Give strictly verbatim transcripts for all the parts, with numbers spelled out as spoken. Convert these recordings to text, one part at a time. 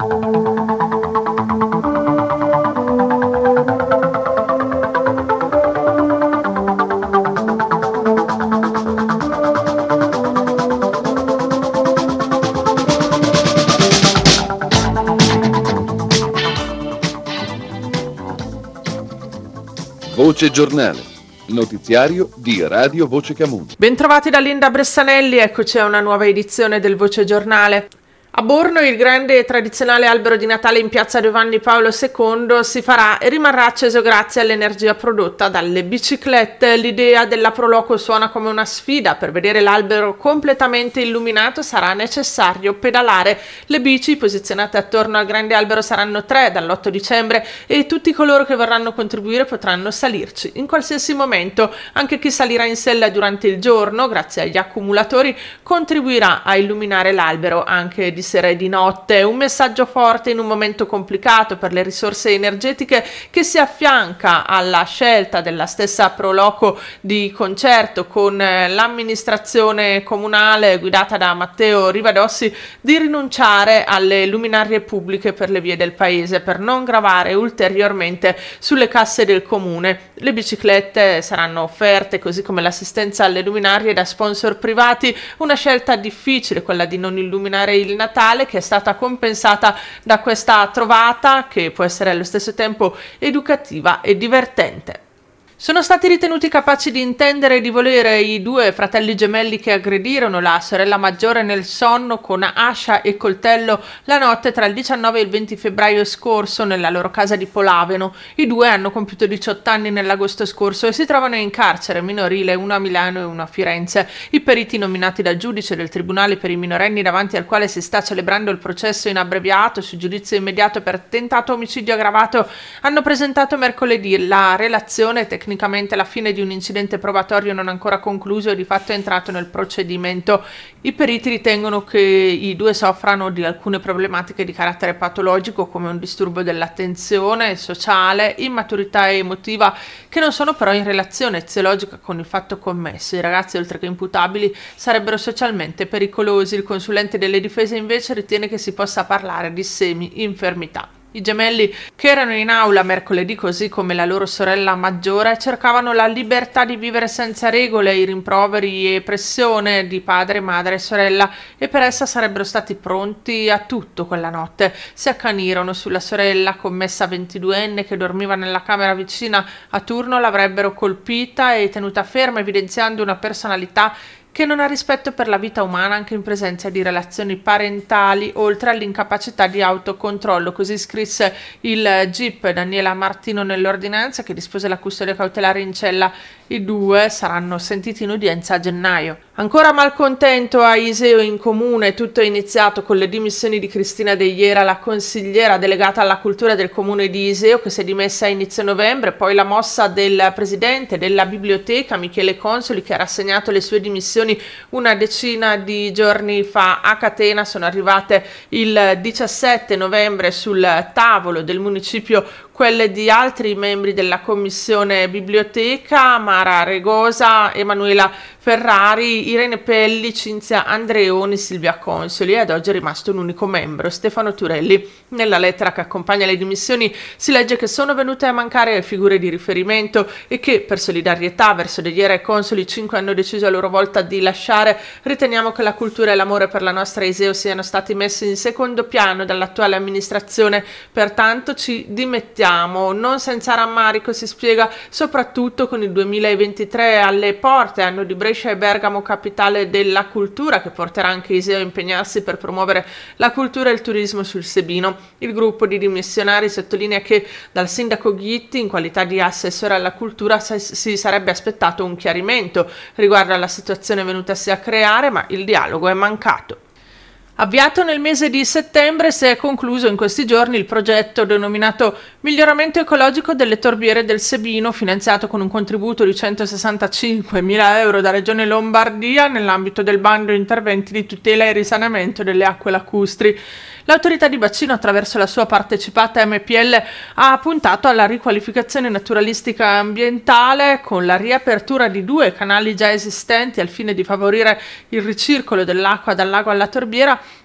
Voce Giornale, notiziario di Radio Voce Camuso. Bentrovati da Linda Bressanelli, eccoci a una nuova edizione del Voce Giornale. A Borno il grande e tradizionale albero di Natale in piazza Giovanni Paolo secondo si farà e rimarrà acceso grazie all'energia prodotta dalle biciclette. L'idea della Proloco suona come una sfida. Per vedere l'albero completamente illuminato sarà necessario pedalare. Le bici posizionate attorno al grande albero saranno tre dall'otto dicembre e tutti coloro che vorranno contribuire potranno salirci in qualsiasi momento. Anche chi salirà in sella durante il giorno, grazie agli accumulatori, contribuirà a illuminare l'albero anche di sera e di notte. Un messaggio forte in un momento complicato per le risorse energetiche che si affianca alla scelta della stessa Proloco di concerto con l'amministrazione comunale guidata da Matteo Rivadossi di rinunciare alle luminarie pubbliche per le vie del paese per non gravare ulteriormente sulle casse del comune. Le biciclette saranno offerte così come l'assistenza alle luminarie da sponsor privati, una scelta difficile quella di non illuminare il Natale, che è stata compensata da questa trovata che può essere allo stesso tempo educativa e divertente. Sono stati ritenuti capaci di intendere e di volere i due fratelli gemelli che aggredirono la sorella maggiore nel sonno con ascia e coltello la notte tra il diciannove e il venti febbraio scorso nella loro casa di Polaveno. I due hanno compiuto diciotto anni nell'agosto scorso e si trovano in carcere minorile, uno a Milano e uno a Firenze. I periti nominati dal giudice del Tribunale per i minorenni davanti al quale si sta celebrando il processo in abbreviato su giudizio immediato per tentato omicidio aggravato hanno presentato mercoledì la relazione tecnica Tecnicamente la fine di un incidente probatorio non ancora concluso e di fatto è entrato nel procedimento. I periti ritengono che i due soffrano di alcune problematiche di carattere patologico come un disturbo dell'attenzione sociale, immaturità emotiva che non sono però in relazione eziologica con il fatto commesso. I ragazzi oltre che imputabili sarebbero socialmente pericolosi. Il consulente delle difese invece ritiene che si possa parlare di semi-infermità. I gemelli, che erano in aula mercoledì così come la loro sorella maggiore, cercavano la libertà di vivere senza regole, i rimproveri e pressione di padre, madre e sorella e per essa sarebbero stati pronti a tutto quella notte. Si accanirono sulla sorella, commessa ventiduenne che dormiva nella camera vicina, a turno l'avrebbero colpita e tenuta ferma, evidenziando una personalità che non ha rispetto per la vita umana anche in presenza di relazioni parentali, oltre all'incapacità di autocontrollo. Così scrisse il G I P Daniela Martino nell'ordinanza che dispose la custodia cautelare in cella. I due saranno sentiti in udienza a gennaio. Ancora malcontento a Iseo in comune, tutto è iniziato con le dimissioni di Cristina De Iera, la consigliera delegata alla cultura del comune di Iseo, che si è dimessa a inizio novembre, poi la mossa del presidente della biblioteca Michele Consoli, che ha rassegnato le sue dimissioni una decina di giorni fa a Catena. Sono arrivate il diciassette novembre sul tavolo del municipio quelle di altri membri della commissione biblioteca: Mara Regosa, Emanuela Ferrari, Irene Pelli, Cinzia Andreoni, Silvia Consoli, e ad oggi è rimasto un unico membro, Stefano Turelli. Nella lettera che accompagna le dimissioni si legge che sono venute a mancare figure di riferimento e che per solidarietà verso De Iera e Consoli cinque hanno deciso a loro volta di lasciare. Riteniamo che la cultura e l'amore per la nostra Iseo siano stati messi in secondo piano dall'attuale amministrazione, pertanto ci dimettiamo, non senza rammarico, si spiega, soprattutto con il duemilaventitré alle porte, anno di Brescia e Bergamo capitale della cultura, che porterà anche Iseo a impegnarsi per promuovere la cultura e il turismo sul Sebino. Il gruppo di dimissionari sottolinea che dal sindaco Ghitti, in qualità di assessore alla cultura, si sarebbe aspettato un chiarimento riguardo alla situazione venutasi a creare, ma il dialogo è mancato. Avviato nel mese di settembre, si è concluso in questi giorni il progetto denominato Miglioramento ecologico delle torbiere del Sebino, finanziato con un contributo di centosessantacinquemila euro da Regione Lombardia nell'ambito del bando interventi di tutela e risanamento delle acque lacustri. L'autorità di bacino, attraverso la sua partecipata M P L, ha puntato alla riqualificazione naturalistica ambientale con la riapertura di due canali già esistenti al fine di favorire il ricircolo dell'acqua dal lago alla torbiera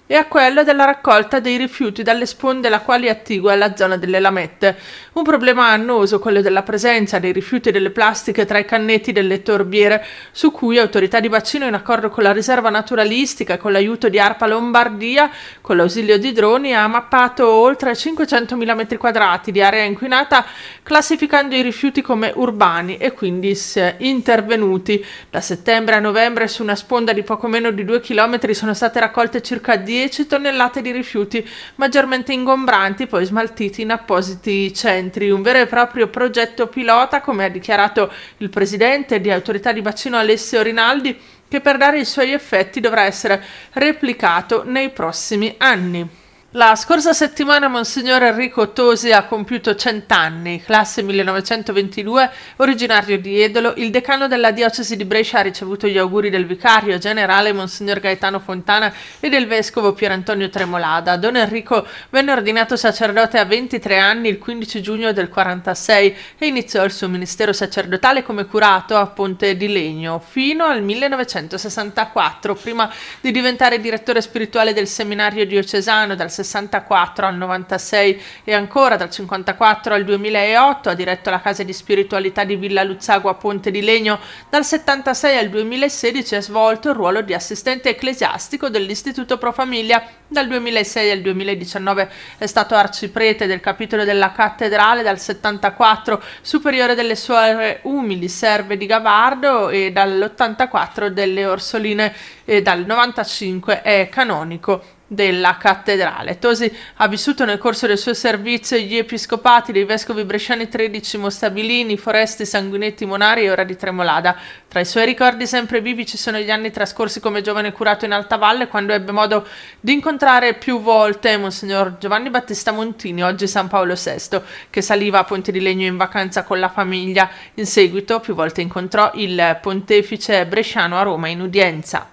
e a quello della raccolta dei rifiuti dalle sponde la quali attigue alla zona delle lamette. Un problema annoso quello della presenza dei rifiuti e delle plastiche tra i cannetti delle torbiere, su cui autorità di bacino, in accordo con la riserva naturalistica e con l'aiuto di ARPA Lombardia, con l'ausilio di droni, ha mappato oltre cinquecentomila metri quadrati di area inquinata, classificando i rifiuti come urbani e quindi intervenuti. Da settembre a novembre su una sponda di poco meno di due chilometri sono state raccolte circa dieci tonnellate di rifiuti maggiormente ingombranti, poi smaltiti in appositi centri. Un vero e proprio progetto pilota, come ha dichiarato il presidente di Autorità di Bacino Alessio Rinaldi, che per dare i suoi effetti dovrà essere replicato nei prossimi anni. La scorsa settimana Monsignor Enrico Tosi ha compiuto cent'anni, classe millenovecentoventidue, originario di Edolo. Il decano della diocesi di Brescia ha ricevuto gli auguri del vicario generale Monsignor Gaetano Fontana e del vescovo Pier Antonio Tremolada. Don Enrico venne ordinato sacerdote a ventitré anni il quindici giugno del quarantasei e iniziò il suo ministero sacerdotale come curato a Ponte di Legno fino al millenovecentosessantaquattro, prima di diventare direttore spirituale del seminario diocesano. Dal sessantaquattro al novantasei e ancora dal cinquantaquattro al duemilaotto ha diretto la casa di spiritualità di Villa Luzzago a Ponte di Legno. Dal settantasei al duemilasedici ha svolto il ruolo di assistente ecclesiastico dell'Istituto Pro Famiglia. Dal duemilasei al duemiladiciannove è stato arciprete del capitolo della cattedrale. Dal settantaquattro superiore delle suore umili serve di Gavardo e dall'ottantaquattro delle Orsoline, e dal novantacinque è canonico della cattedrale. Tosi ha vissuto nel corso del suo servizio gli episcopati dei vescovi bresciani tredicimo Stabilini, Foresti, Sanguinetti, Monari e ora di Tremolada. Tra i suoi ricordi sempre vivi ci sono gli anni trascorsi come giovane curato in Alta Valle, quando ebbe modo di incontrare più volte Monsignor Giovanni Battista Montini, oggi San Paolo sesto, che saliva a Ponte di Legno in vacanza con la famiglia. In seguito più volte incontrò il pontefice bresciano a Roma in udienza.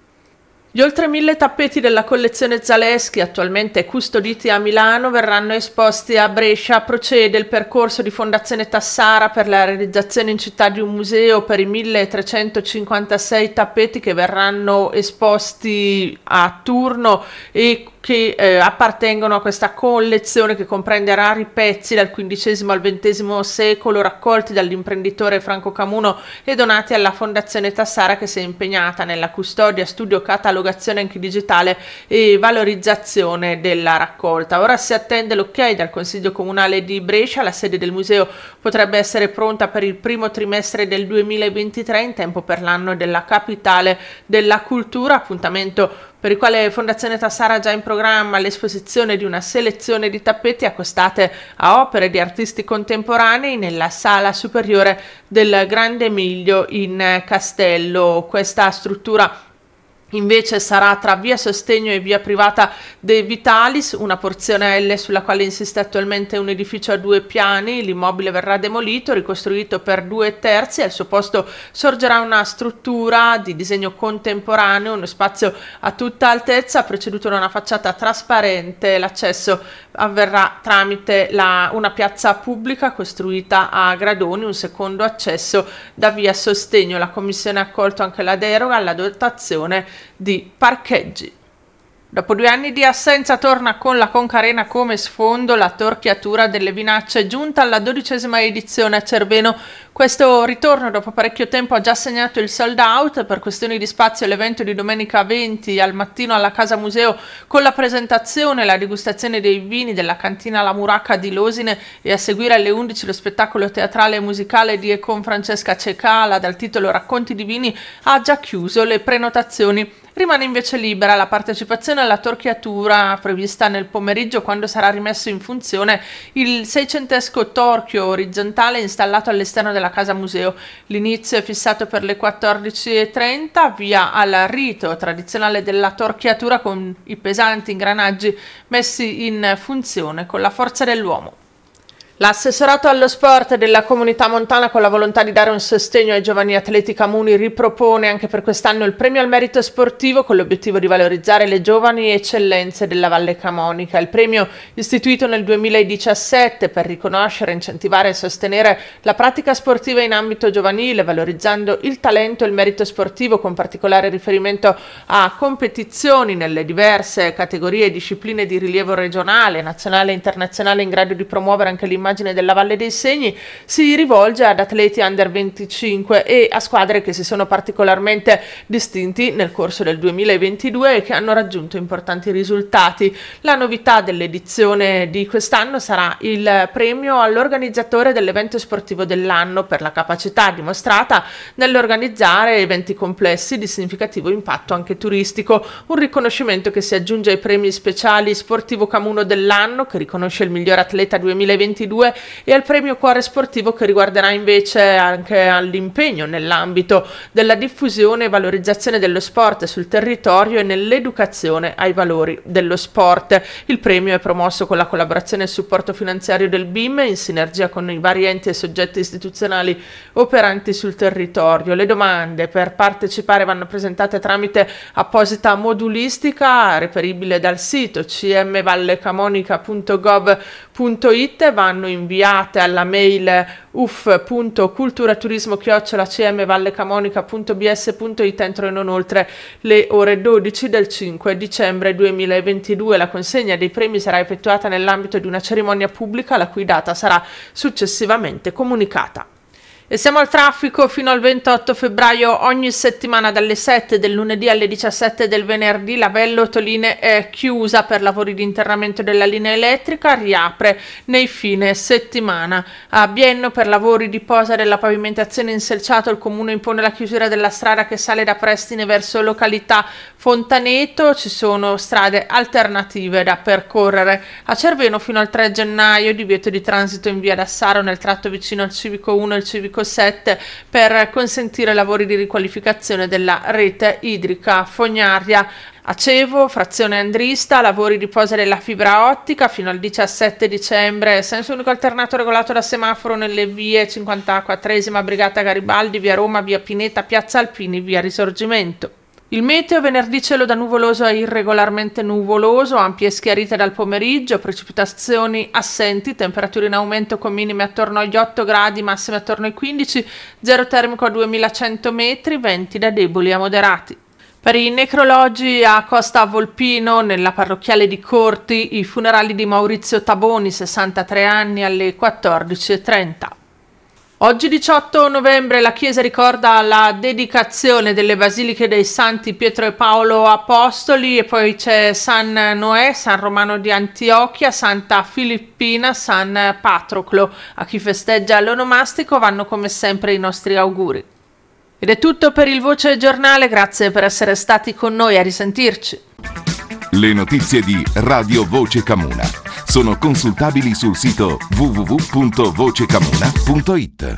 Gli oltre mille tappeti della collezione Zaleschi, attualmente custoditi a Milano, verranno esposti a Brescia. Procede il percorso di Fondazione Tassara per la realizzazione in città di un museo per i milletrecentocinquantasei tappeti che verranno esposti a turno e che eh, appartengono a questa collezione che comprende rari pezzi dal quindicesimo al ventesimo secolo, raccolti dall'imprenditore Franco Camuno e donati alla Fondazione Tassara, che si è impegnata nella custodia, studio, catalogazione anche digitale e valorizzazione della raccolta. Ora si attende l'ok dal Consiglio Comunale di Brescia. La sede del museo potrebbe essere pronta per il primo trimestre del duemilaventitré, in tempo per l'anno della capitale della cultura, appuntamento per il quale Fondazione Tassara ha già in programma l'esposizione di una selezione di tappeti accostate a opere di artisti contemporanei nella sala superiore del Grande Emilio in Castello. Questa struttura invece sarà tra via Sostegno e via Privata De Vitalis, una porzione L sulla quale insiste attualmente un edificio a due piani. L'immobile verrà demolito, ricostruito per due terzi, al suo posto sorgerà una struttura di disegno contemporaneo, uno spazio a tutta altezza preceduto da una facciata trasparente. L'accesso avverrà tramite la, una piazza pubblica costruita a gradoni, un secondo accesso da via Sostegno. La commissione ha accolto anche la deroga alla dotazione di parcheggi. Dopo due anni di assenza torna con la Concarena come sfondo la torchiatura delle vinacce, giunta alla dodicesima edizione a Cerveno. Questo ritorno dopo parecchio tempo ha già segnato il sold out. Per questioni di spazio l'evento di domenica venti al mattino alla Casa Museo, con la presentazione e la degustazione dei vini della cantina La Muracca di Losine, e a seguire alle undici lo spettacolo teatrale e musicale di e con Francesca Cecala dal titolo Racconti di vini, ha già chiuso le prenotazioni. Rimane invece libera la partecipazione alla torchiatura prevista nel pomeriggio, quando sarà rimesso in funzione il seicentesco torchio orizzontale installato all'esterno della Casa Museo. L'inizio è fissato per le quattordici e trenta, via al rito tradizionale della torchiatura con i pesanti ingranaggi messi in funzione con la forza dell'uomo. L'assessorato allo sport della Comunità Montana, con la volontà di dare un sostegno ai giovani atleti comuni, ripropone anche per quest'anno il premio al merito sportivo con l'obiettivo di valorizzare le giovani eccellenze della Valle Camonica. Il premio, istituito nel duemiladiciassette per riconoscere, incentivare e sostenere la pratica sportiva in ambito giovanile, valorizzando il talento e il merito sportivo con particolare riferimento a competizioni nelle diverse categorie e discipline di rilievo regionale, nazionale e internazionale in grado di promuovere anche l'immagine della Valle dei Segni, si rivolge ad atleti under venticinque e a squadre che si sono particolarmente distinti nel corso del duemilaventidue e che hanno raggiunto importanti risultati. La novità dell'edizione di quest'anno sarà il premio all'organizzatore dell'evento sportivo dell'anno per la capacità dimostrata nell'organizzare eventi complessi di significativo impatto anche turistico, un riconoscimento che si aggiunge ai premi speciali Sportivo Camuno dell'anno, che riconosce il miglior atleta duemilaventidue, e al premio Cuore Sportivo, che riguarderà invece anche all'impegno nell'ambito della diffusione e valorizzazione dello sport sul territorio e nell'educazione ai valori dello sport. Il premio è promosso con la collaborazione e il supporto finanziario del B I M in sinergia con i vari enti e soggetti istituzionali operanti sul territorio. Le domande per partecipare vanno presentate tramite apposita modulistica reperibile dal sito c m vallecamonica punto gov punto it e vanno inviate alla mail u f punto culturaturismo chiocciola c m vallecamonica punto b s punto it entro e non oltre le ore dodici del cinque dicembre duemilaventidue. La consegna dei premi sarà effettuata nell'ambito di una cerimonia pubblica, la cui data sarà successivamente comunicata. E siamo al traffico. Fino al ventotto febbraio ogni settimana dalle sette del lunedì alle diciassette del venerdì la Vello Toline è chiusa per lavori di interramento della linea elettrica, riapre nei fine settimana. A Bienno, per lavori di posa della pavimentazione in selciato, il comune impone la chiusura della strada che sale da Prestine verso località Fontaneto. Ci sono strade alternative da percorrere. A Cerveno fino al tre gennaio divieto di transito in via d'Assaro nel tratto vicino al civico uno e il civico sette per consentire lavori di riqualificazione della rete idrica fognaria. Acevo, frazione Andrista, lavori di posa della fibra ottica fino al diciassette dicembre, senso unico alternato regolato da semaforo nelle vie cinquantaquattresima Brigata Garibaldi, via Roma, via Pineta, piazza Alpini, via Risorgimento. Il meteo: venerdì cielo da nuvoloso a irregolarmente nuvoloso, ampie schiarite dal pomeriggio, precipitazioni assenti, temperature in aumento con minime attorno agli otto gradi, massime attorno ai quindici, zero termico a duemilacento metri, venti da deboli a moderati. Per i necrologi a Costa Volpino, nella parrocchiale di Corti, i funerali di Maurizio Taboni, sessantatré anni, alle quattordici e trenta. Oggi diciotto novembre la Chiesa ricorda la dedicazione delle basiliche dei Santi Pietro e Paolo Apostoli, e poi c'è San Noè, San Romano di Antiochia, Santa Filippina, San Patroclo. A chi festeggia l'onomastico vanno come sempre i nostri auguri. Ed è tutto per il Voce Giornale, grazie per essere stati con noi, a risentirci. Le notizie di Radio Voce Camuna sono consultabili sul sito w w w punto voce camuna punto it.